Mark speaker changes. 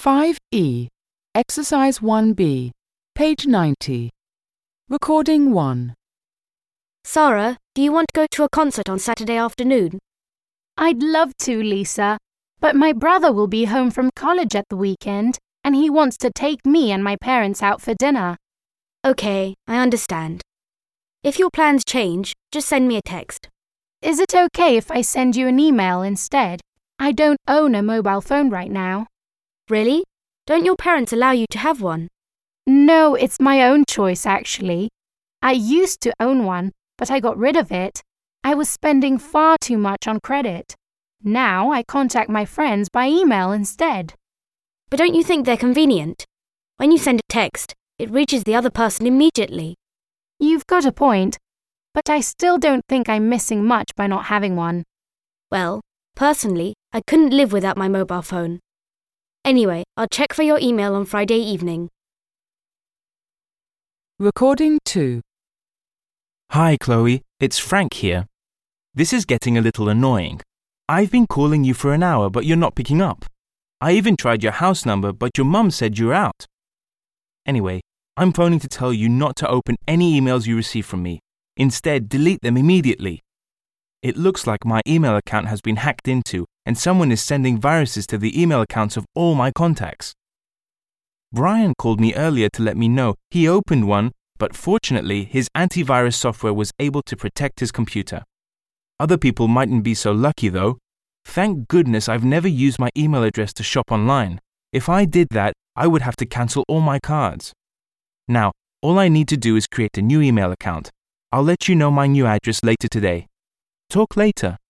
Speaker 1: 5E. Exercise 1B. Page 90. Recording 1.
Speaker 2: Sarah, do you want to go to a concert on Saturday afternoon?
Speaker 3: I'd love to, Lisa, but my brother will be home from college at the weekend and he wants to take me and my parents out for dinner.
Speaker 2: Okay, I understand. If your plans change, just send me a text.
Speaker 3: Is it okay if I send you an email instead? I don't own a mobile phone right now.
Speaker 2: Really? Don't your parents allow you to have one?
Speaker 3: No, it's my own choice, actually. I used to own one, but I got rid of it. I was spending far too much on credit. Now I contact my friends by email instead.
Speaker 2: But don't you think they're convenient? When you send a text, it reaches the other person immediately.
Speaker 3: You've got a point, but I still don't think I'm missing much by not having one.
Speaker 2: Well, personally, I couldn't live without my mobile phone. Anyway, I'll check for your email on Friday evening.
Speaker 1: Recording 2.
Speaker 4: Hi, Chloe. It's Frank here. This is getting a little annoying. I've been calling you for an hour, but you're not picking up. I even tried your house number, but your mum said you're out. Anyway, I'm phoning to tell you not to open any emails you receive from me. Instead, delete them immediately. It looks like my email account has been hacked into, and someone is sending viruses to the email accounts of all my contacts. Brian called me earlier to let me know he opened one, but fortunately his antivirus software was able to protect his computer. Other people mightn't be so lucky though. Thank goodness I've never used my email address to shop online. If I did that, I would have to cancel all my cards. Now, all I need to do is create a new email account. I'll let you know my new address later today. Talk later.